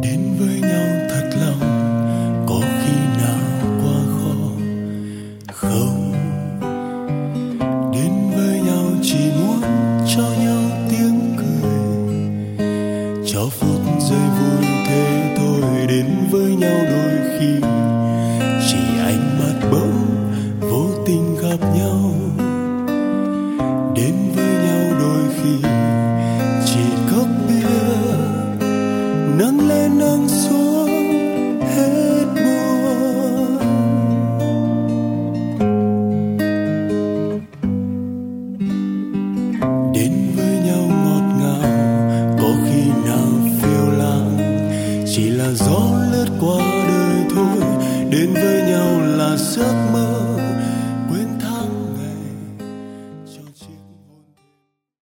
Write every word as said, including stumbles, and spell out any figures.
Đến với nhau thật lòng, có khi nào quá khó không? Đến với nhau chỉ muốn cho nhau tiếng cười, cho phút giây vui thế thôi. Đến với nhau đôi khi